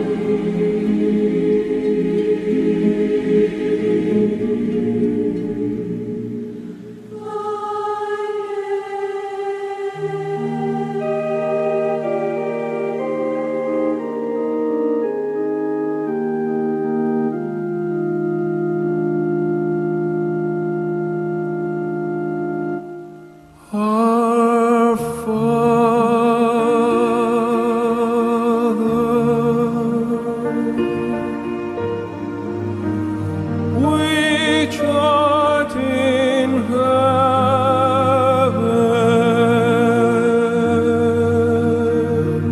Our Father, which art in heaven,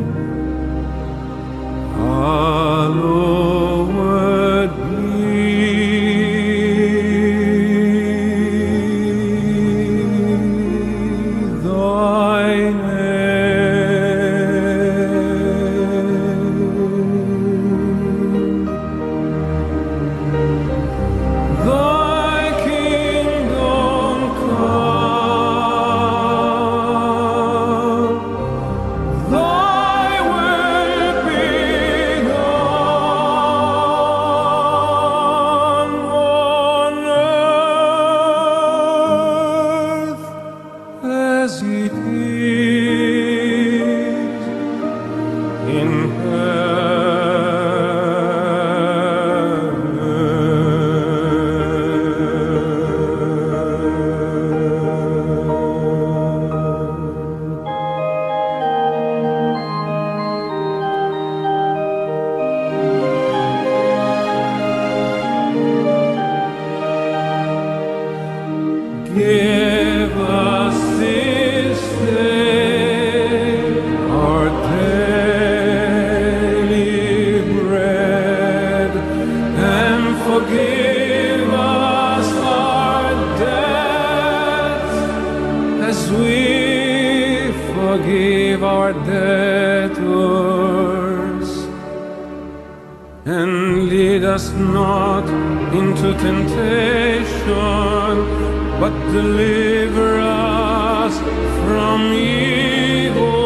hallowed thy name. Thy kingdom come, thy will be done on earth as it is in Give us this day our daily bread, and forgive us our debts as we forgive our debtors. And lead us not into temptation, but deliver us from evil.